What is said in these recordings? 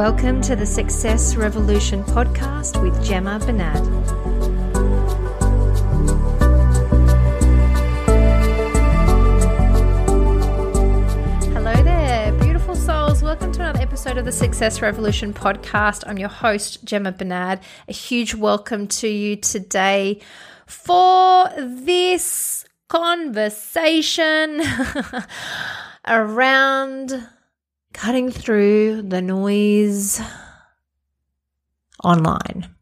Welcome to the Success Revolution podcast with Gemma Bernard. Hello there, beautiful souls. Welcome to another episode of the Success Revolution podcast. I'm your host, Gemma Bernard. A huge welcome to you today for this conversation around cutting through the noise online.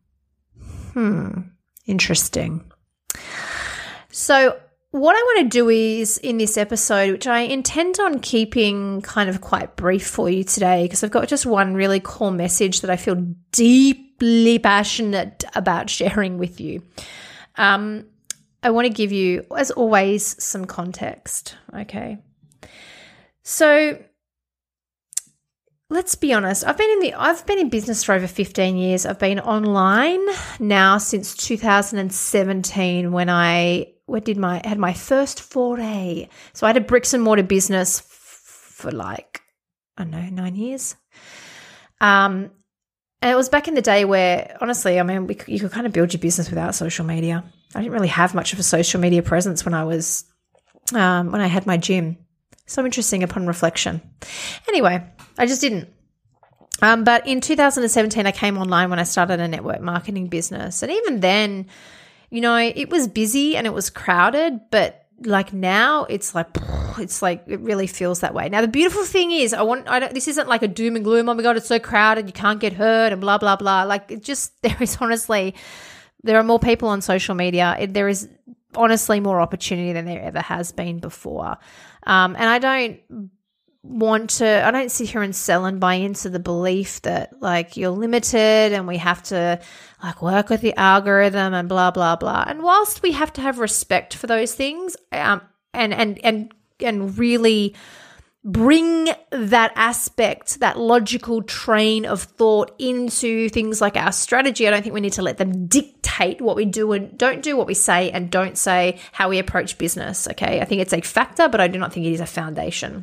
Interesting. So what I want to do is in this episode, which I intend on keeping kind of quite brief for you today, because I've got just one really core message that I feel deeply passionate about sharing with you. I want to give you, as always, some context, okay? So let's be honest. I've been in business for over 15 years. I've been online now since 2017 when I had my first foray. So I had a bricks and mortar business for 9 years. And it was back in the day where, honestly, you could kind of build your business without social media. I didn't really have much of a social media presence when I had my gym. So interesting upon reflection. Anyway, I just didn't. But in 2017, I came online when I started a network marketing business. And even then, it was busy and it was crowded, but like now it's like it really feels that way. Now, the beautiful thing is this isn't like a doom and gloom. Oh my God, it's so crowded. You can't get hurt and blah, blah, blah. There are more people on social media. There is honestly more opportunity than there ever has been before. And I don't sit here and sell and buy into the belief that you're limited and we have to work with the algorithm and blah, blah, blah. And whilst we have to have respect for those things, and really bring that aspect, that logical train of thought into things like our strategy, I don't think we need to let them dictate what we do and don't do, what we say and don't say, how we approach business. Okay. I think it's a factor, but I do not think it is a foundation.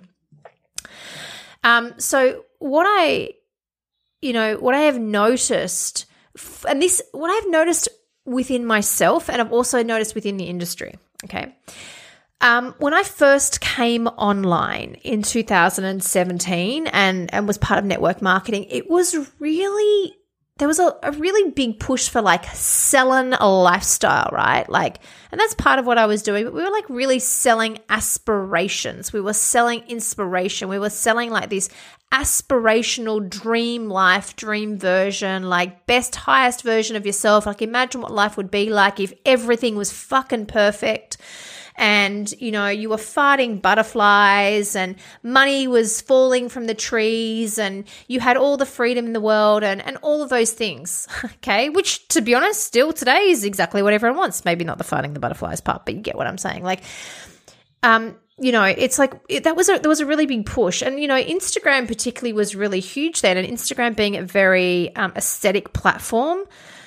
So what I have noticed, what I've noticed within myself, and I've also noticed within the industry. Okay. When I first came online in 2017 and was part of network marketing, there was a really big push for selling a lifestyle, right? And that's part of what I was doing, but we were really selling aspirations. We were selling inspiration. We were selling this aspirational dream life, dream version, best, highest version of yourself. Imagine what life would be like if everything was fucking perfect. And, you were farting butterflies and money was falling from the trees and you had all the freedom in the world and all of those things, okay, which, to be honest, still today is exactly what everyone wants. Maybe not the farting the butterflies part, but you get what I'm saying. It's there was a really big push. And, Instagram particularly was really huge then. And Instagram being a very aesthetic platform,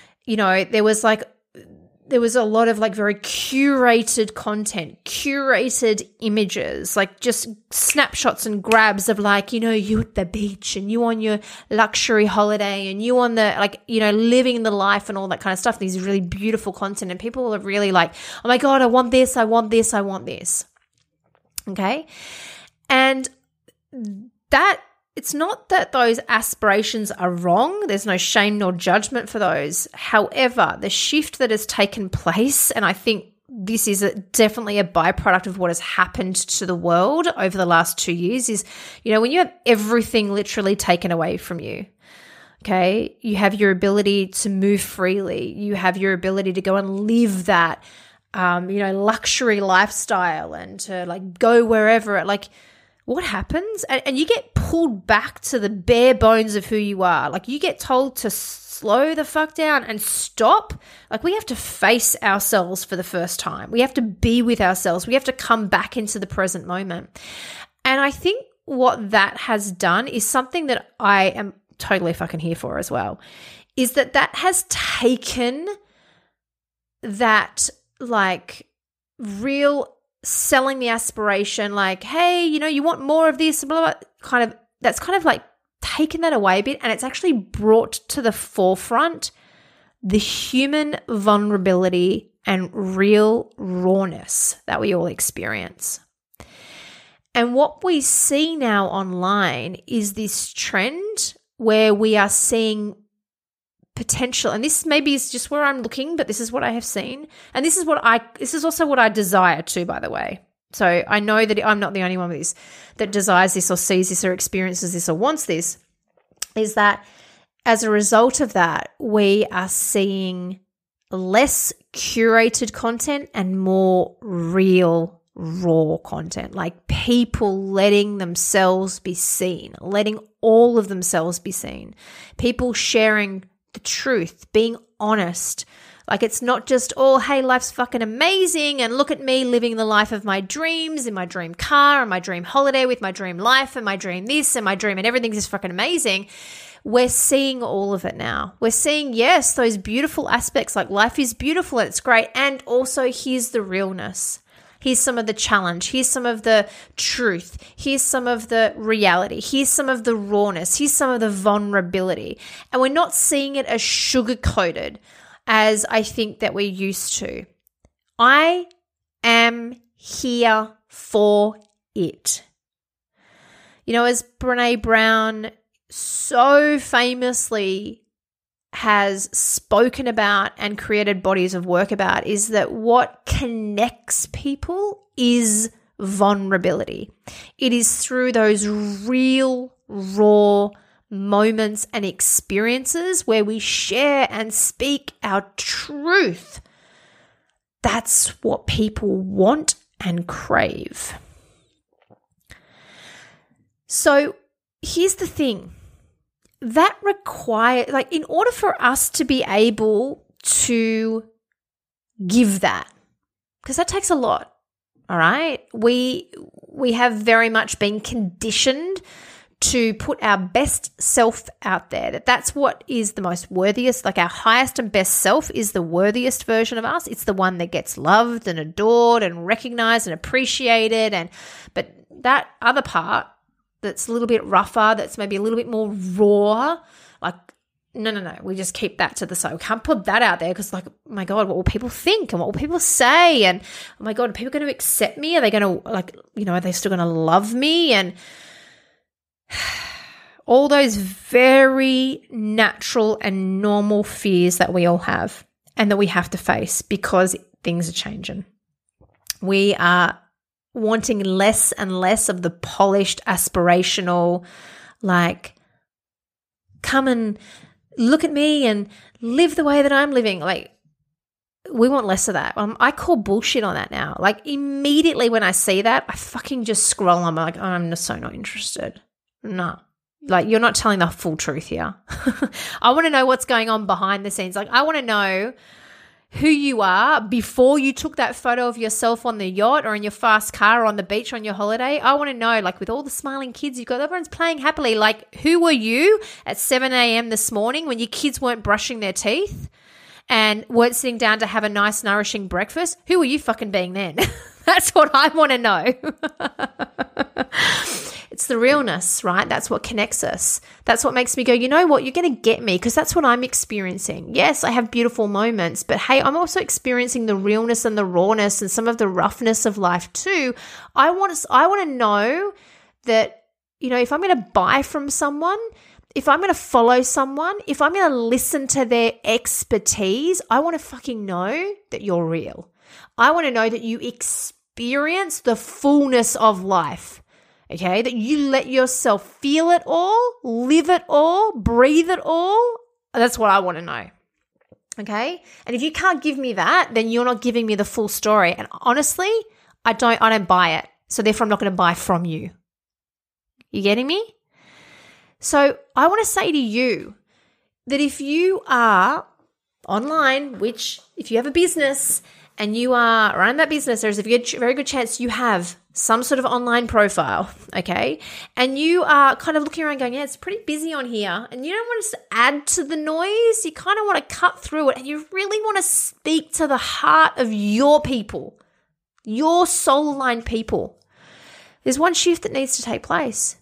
there was a lot of very curated content, curated images, just snapshots and grabs of you at the beach and you on your luxury holiday and you on the living the life and all that kind of stuff. These really beautiful content and people are really oh my God, I want this, I want this, I want this. Okay. And it's not that those aspirations are wrong. There's no shame nor judgment for those. However, the shift that has taken place, and I think this is definitely a byproduct of what has happened to the world over the last 2 years, is, when you have everything literally taken away from you, okay, you have your ability to move freely. You have your ability to go and live that, luxury lifestyle and to go wherever what happens? And you get pulled back to the bare bones of who you are. You get told to slow the fuck down and stop. We have to face ourselves for the first time. We have to be with ourselves. We have to come back into the present moment. And I think what that has done is something that I am totally fucking here for as well, is that has taken that real selling the aspiration, hey, you want more of this, blah, blah, blah, that's kind of taken that away a bit, and it's actually brought to the forefront the human vulnerability and real rawness that we all experience. And what we see now online is this trend where we are seeing potential, and this maybe is just where I'm looking, but this is what I have seen, and this is also what I desire too, by the way. So I know that I'm not the only one with this that desires this or sees this or experiences this or wants this, is that as a result of that, we are seeing less curated content and more real, raw content, like people letting themselves be seen, letting all of themselves be seen, people sharing the truth, being honest. Like it's not just, oh, hey, life's fucking amazing and look at me living the life of my dreams in my dream car and my dream holiday with my dream life and my dream this and my dream and everything's just fucking amazing. We're seeing all of it now. We're seeing, yes, those beautiful aspects, like life is beautiful and it's great. And also here's the realness. Here's some of the challenge. Here's some of the truth. Here's some of the reality. Here's some of the rawness. Here's some of the vulnerability. And we're not seeing it as sugar-coated as I think that we're used to. I am here for it. You know, as Brené Brown so famously has spoken about and created bodies of work about, is that what connects people is vulnerability. It is through those real, raw moments and experiences where we share and speak our truth. That's what people want and crave. So here's the thing. That requires, like, in order for us to be able to give that, because that takes a lot, all right? We have very much been conditioned to put our best self out there. That's what is the most worthiest, like our highest and best self is the worthiest version of us. It's the one that gets loved and adored and recognized and appreciated. But that other part that's a little bit rougher, that's maybe a little bit more raw, like, no, we just keep that to the side. We can't put that out there because, like, oh my God, what will people think and what will people say? And, oh my God, are people going to accept me? Are they going to, like, you know, are they still going to love me? And all those very natural and normal fears that we all have and that we have to face because things are changing. We are wanting less and less of the polished, aspirational, like, come and look at me and live the way that I'm living. Like, we want less of that. I call bullshit on that now. Like, immediately when I see that, I fucking just scroll. I'm like, oh, I'm just so not interested. No. Like, you're not telling the full truth here. I want to know what's going on behind the scenes. Like, I want to know who you are before you took that photo of yourself on the yacht or in your fast car or on the beach on your holiday. I want to know, like, with all the smiling kids you've got, everyone's playing happily. Like, who were you at 7 a.m. this morning when your kids weren't brushing their teeth and weren't sitting down to have a nice, nourishing breakfast? Who were you fucking being then? That's what I want to know. It's the realness, right? That's what connects us. That's what makes me go, you know what, you're going to get me, because that's what I'm experiencing. Yes, I have beautiful moments, but hey, I'm also experiencing the realness and the rawness and some of the roughness of life too. I want to know that, you know, if I'm going to buy from someone, if I'm going to follow someone, if I'm going to listen to their expertise, I want to fucking know that you're real. I want to know that you experience the fullness of life. Okay, that you let yourself feel it all, live it all, breathe it all. That's what I want to know. Okay? And if you can't give me that, then you're not giving me the full story. And honestly, I don't buy it. So therefore I'm not going to buy from you. You getting me? So I want to say to you that if you are online, which if you have a business and you are running that business, there's a very good chance you have some sort of online profile, okay? And you are kind of looking around going, yeah, it's pretty busy on here. And you don't want us to add to the noise. You kind of want to cut through it. And you really want to speak to the heart of your people, your soul-aligned people. There's one shift that needs to take place.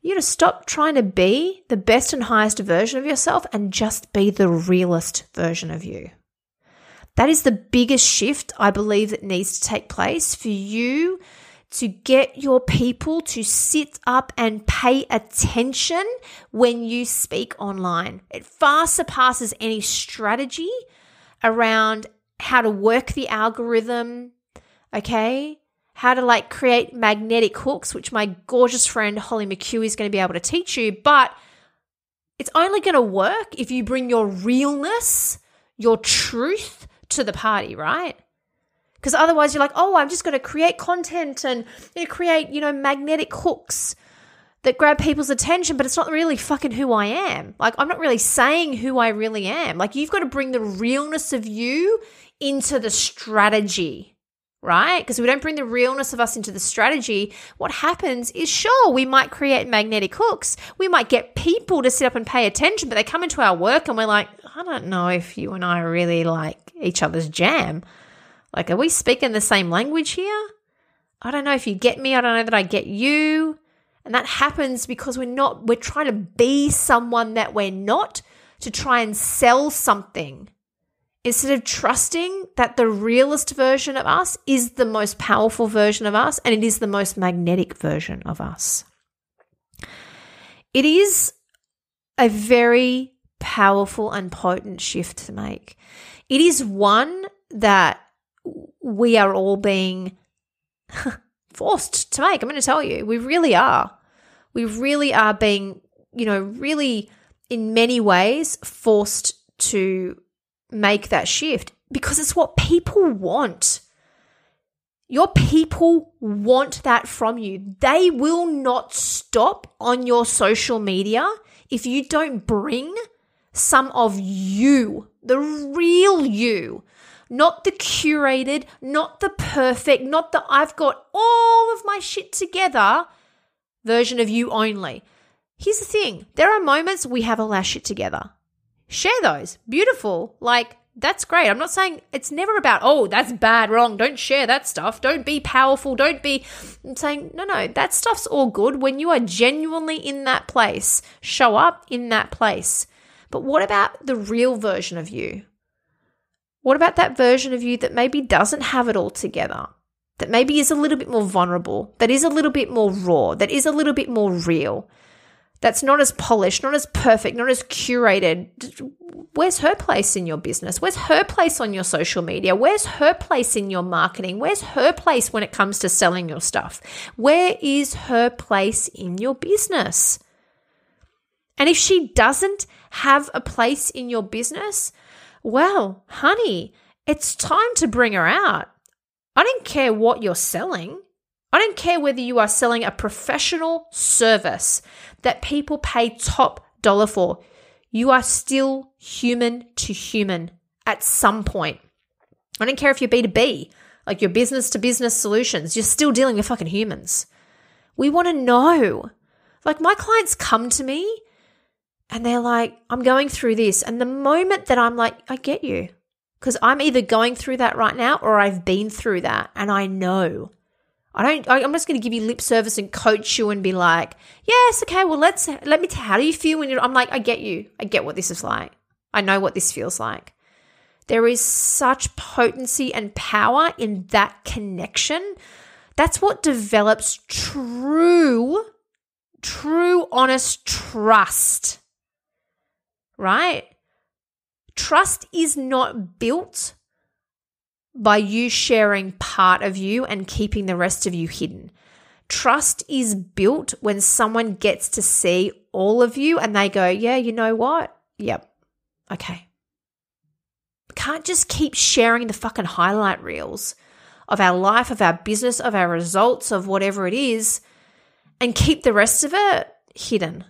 You got to stop trying to be the best and highest version of yourself and just be the realest version of you. That is the biggest shift I believe that needs to take place for you to get your people to sit up and pay attention when you speak online. It far surpasses any strategy around how to work the algorithm, okay? How to create magnetic hooks, which my gorgeous friend Holly McHugh is going to be able to teach you. But it's only going to work if you bring your realness, your truth to the party, right? Because otherwise you're like, oh, I'm just going to create content and create, magnetic hooks that grab people's attention, but it's not really fucking who I am. I'm not really saying who I really am. You've got to bring the realness of you into the strategy, right? Because if we don't bring the realness of us into the strategy, what happens is, sure, we might create magnetic hooks. We might get people to sit up and pay attention, but they come into our work and we're like, I don't know if you and I really like each other's jam. Are we speaking the same language here? I don't know if you get me. I don't know that I get you. And that happens because we're trying to be someone that we're not to try and sell something, instead of trusting that the realist version of us is the most powerful version of us and it is the most magnetic version of us. It is a very powerful and potent shift to make. It is one that we are all being forced to make. I'm going to tell you, we really are. We really are being, really in many ways forced to make that shift because it's what people want. Your people want that from you. They will not stop on your social media if you don't bring some of you, the real you, not the curated, not the perfect, not the I've got all of my shit together version of you only. Here's the thing. There are moments we have all our shit together. Share those. Beautiful. That's great. I'm not saying it's never about, oh, that's bad, wrong. Don't share that stuff. Don't be powerful. I'm saying, no, that stuff's all good when you are genuinely in that place. Show up in that place. But what about the real version of you? What about that version of you that maybe doesn't have it all together, that maybe is a little bit more vulnerable, that is a little bit more raw, that is a little bit more real, that's not as polished, not as perfect, not as curated? Where's her place in your business? Where's her place on your social media? Where's her place in your marketing? Where's her place when it comes to selling your stuff? Where is her place in your business? And if she doesn't have a place in your business, well, honey, it's time to bring her out. I don't care what you're selling. I don't care whether you are selling a professional service that people pay top dollar for. You are still human to human at some point. I don't care if you're B2B, your business to business solutions, you're still dealing with fucking humans. We want to know. My clients come to me and they're like, I'm going through this. And the moment that I'm like, I get you, because I'm either going through that right now or I've been through that and I know. I'm just going to give you lip service and coach you and be like, yes, okay, well, let me tell, how do you feel when I'm like, I get you. I get what this is like. I know what this feels like. There is such potency and power in that connection. That's what develops true, honest trust, right? Trust is not built by you sharing part of you and keeping the rest of you hidden. Trust is built when someone gets to see all of you and they go, yeah, you know what? Yep. Okay. Can't just keep sharing the fucking highlight reels of our life, of our business, of our results, of whatever it is, and keep the rest of it hidden.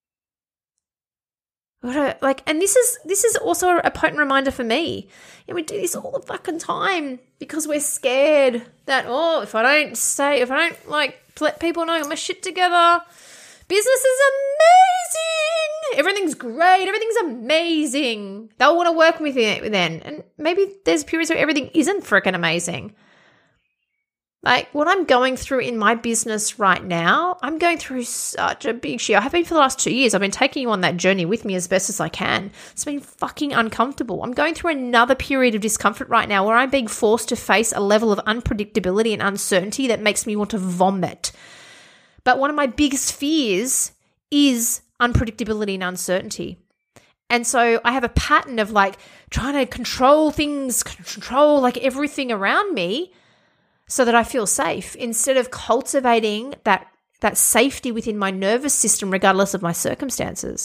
And this is also a potent reminder for me. And we do this all the fucking time because we're scared that, if I don't let people know my shit together, business is amazing. Everything's great. Everything's amazing. They'll want to work with it then. And maybe there's periods where everything isn't freaking amazing. Like what I'm going through in my business right now, I'm going through such a big shift. I have been for the last 2 years. I've been taking you on that journey with me as best as I can. It's been fucking uncomfortable. I'm going through another period of discomfort right now where I'm being forced to face a level of unpredictability and uncertainty that makes me want to vomit. But one of my biggest fears is unpredictability and uncertainty. And so I have a pattern of like trying to control things, control like everything around me, so that I feel safe instead of cultivating that safety within my nervous system regardless of my circumstances.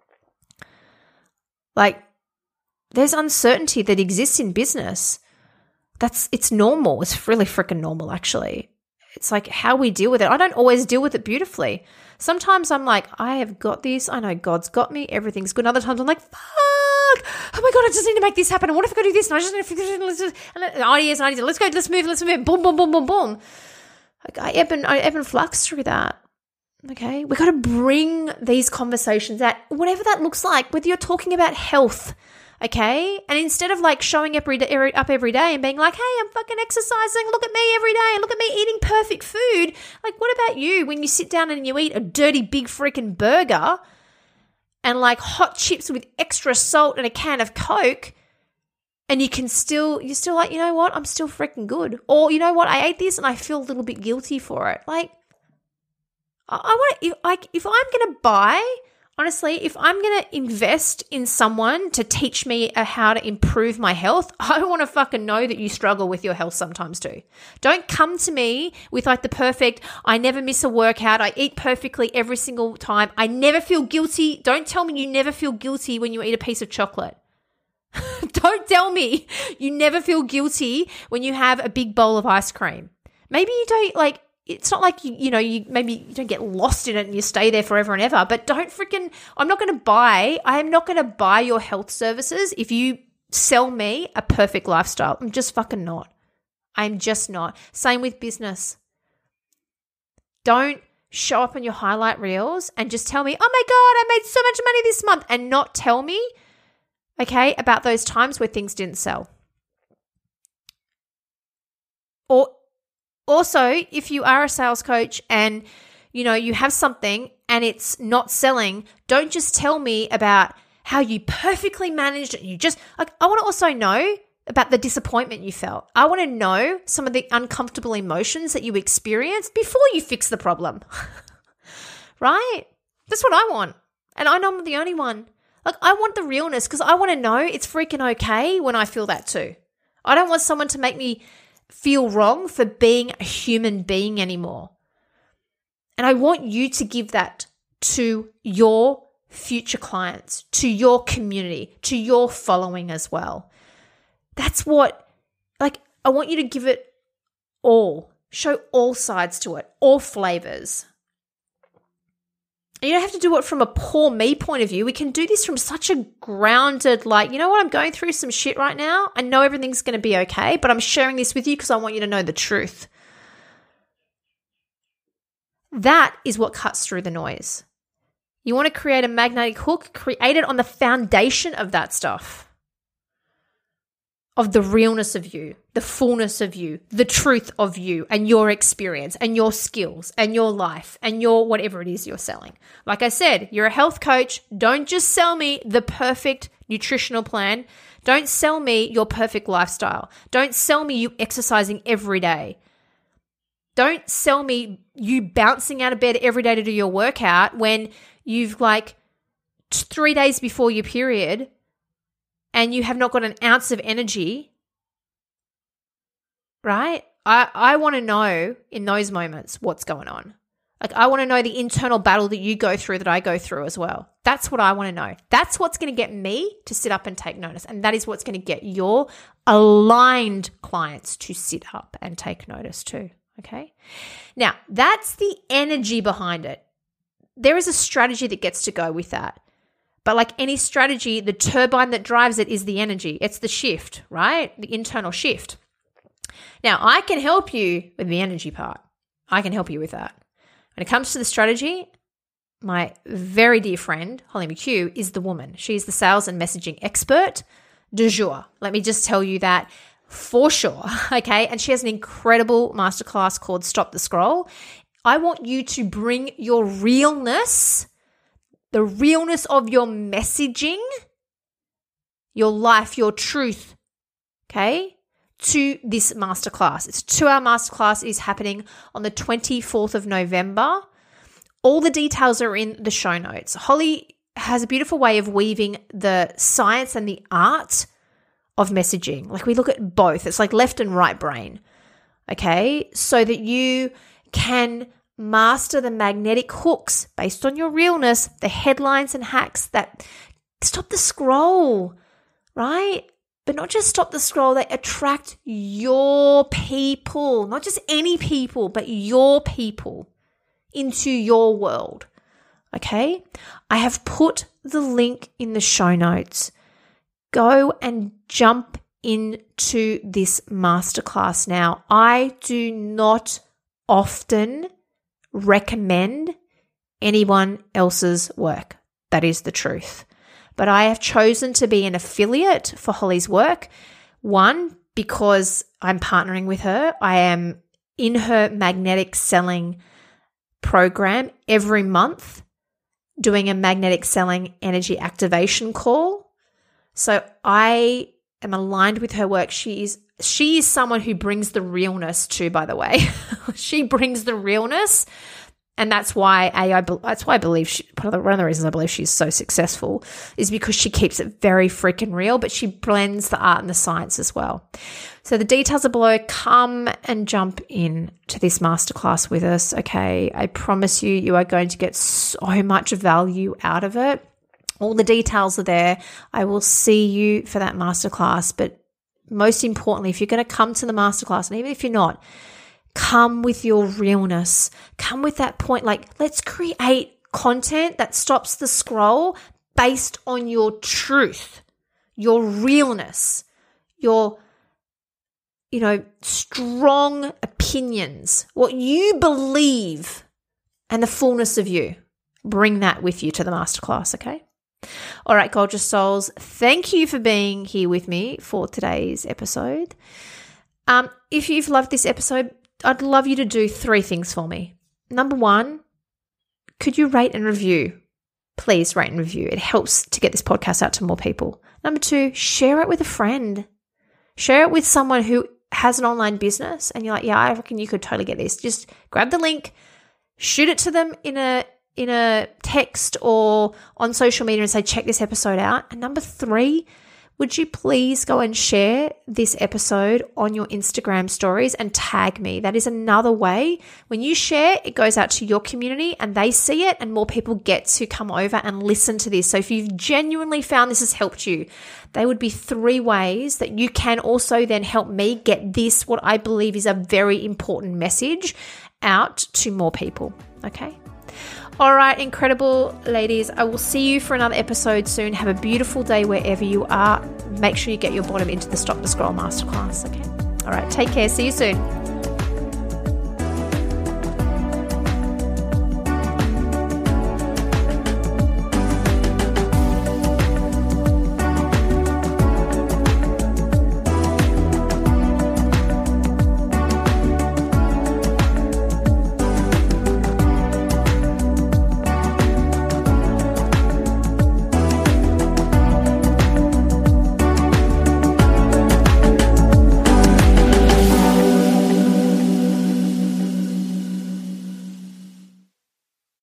Like there's uncertainty that exists in business. It's normal. It's really freaking normal actually. It's like how we deal with it. I don't always deal with it beautifully. Sometimes I'm like, I have got this. I know God's got me. Everything's good. Other times I'm like, fuck. Oh my God, I just need to make this happen. And what if I go do this? And I just need to figure it out. Ideas. Let's go. Let's move. Boom, boom, boom, boom, boom. Like I ebb and flux through that. Okay. We got to bring these conversations out, whatever that looks like, whether you're talking about health. Okay. And instead of like showing up every day and being like, hey, I'm fucking exercising. Look at me every day. Look at me eating perfect food. Like, what about you when you sit down and you eat a dirty, big freaking burger and like hot chips with extra salt and a can of Coke, and you're still like, you know what? I'm still freaking good. Or you know what? I ate this and I feel a little bit guilty for it. Like, if I'm going to buy, honestly, if I'm going to invest in someone to teach me how to improve my health, I want to fucking know that you struggle with your health sometimes too. Don't come to me with like the perfect, I never miss a workout, I eat perfectly every single time, I never feel guilty. Don't tell me you never feel guilty when you eat a piece of chocolate. Don't tell me you never feel guilty when you have a big bowl of ice cream. Maybe you don't like, it's not like, you maybe you don't get lost in it and you stay there forever and ever, but I'm not going to buy your health services if you sell me a perfect lifestyle. I'm just fucking not. I'm just not. Same with business. Don't show up on your highlight reels and just tell me, oh my God, I made so much money this month, and not tell me, okay, about those times where things didn't sell. Or also, if you are a sales coach and, you have something and it's not selling, don't just tell me about how you perfectly managed it. I want to also know about the disappointment you felt. I want to know some of the uncomfortable emotions that you experienced before you fix the problem. Right? That's what I want. And I know I'm not the only one. Like, I want the realness because I want to know it's freaking okay when I feel that too. I don't want someone to make me feel wrong for being a human being anymore. And I want you to give that to your future clients, to your community, to your following as well. That's what, I want you to give it all, show all sides to it, all flavors. And you don't have to do it from a poor me point of view. We can do this from such a grounded, you know what, I'm going through some shit right now. I know everything's going to be okay, but I'm sharing this with you because I want you to know the truth. That is what cuts through the noise. You want to create a magnetic hook, create it on the foundation of that stuff. Of the realness of you, the fullness of you, the truth of you and your experience and your skills and your life and your whatever it is you're selling. Like I said, you're a health coach. Don't just sell me the perfect nutritional plan. Don't sell me your perfect lifestyle. Don't sell me you exercising every day. Don't sell me you bouncing out of bed every day to do your workout when you've 3 days before your period and you have not got an ounce of energy, right? I want to know in those moments what's going on. I want to know the internal battle that you go through that I go through as well. That's what I want to know. That's what's going to get me to sit up and take notice. And that is what's going to get your aligned clients to sit up and take notice too, okay? Now, that's the energy behind it. There is a strategy that gets to go with that. But like any strategy, the turbine that drives it is the energy. It's the shift, right? The internal shift. Now, I can help you with the energy part. I can help you with that. When it comes to the strategy, my very dear friend, Holly McHugh, is the woman. She's the sales and messaging expert du jour. Let me just tell you that for sure. Okay. And she has an incredible masterclass called Stop the Scroll. I want you to bring your realness, the realness of your messaging, your life, your truth, okay, to this masterclass. It's a 2-hour masterclass. It is happening on the 24th of November. All the details are in the show notes. Holly has a beautiful way of weaving the science and the art of messaging. Like, we look at both. It's like left and right brain, okay? So that you can master the magnetic hooks based on your realness, the headlines and hacks that stop the scroll, right? But not just stop the scroll, they attract your people, not just any people, but your people into your world, okay? I have put the link in the show notes. Go and jump into this masterclass now. I do not often recommend anyone else's work. That is the truth. But I have chosen to be an affiliate for Holly's work. One, because I'm partnering with her. I am in her magnetic selling program every month, doing a magnetic selling energy activation call. So I am aligned with her work. She is someone who brings the realness too, by the way. She brings the realness. And that's why I believe one of the reasons I believe she's so successful is because she keeps it very freaking real, but she blends the art and the science as well. So the details are below. Come and jump in to this masterclass with us, okay? I promise you are going to get so much value out of it. All the details are there. I will see you for that masterclass. But most importantly, if you're going to come to the masterclass, and even if you're not, come with your realness. Come with that point. Like, let's create content that stops the scroll based on your truth, your realness, your, strong opinions, what you believe, and the fullness of you. Bring that with you to the masterclass, okay? All right, gorgeous souls, thank you for being here with me for today's episode. If you've loved this episode, I'd love you to do 3 things for me. Number 1, could you rate and review? Please rate and review. It helps to get this podcast out to more people. Number 2, share it with a friend. Share it with someone who has an online business and you're like, yeah, I reckon you could totally get this. Just grab the link, shoot it to them in a text or on social media and say, check this episode out. And number 3, would you please go and share this episode on your Instagram stories and tag me? That is another way. When you share, it goes out to your community and they see it and more people get to come over and listen to this. So if you've genuinely found this has helped you, they would be 3 ways that you can also then help me get this, what I believe is a very important message, out to more people. Okay? All right, incredible ladies. I will see you for another episode soon. Have a beautiful day wherever you are. Make sure you get your bottom into the Stop the Scroll Masterclass, okay? All right, take care. See you soon.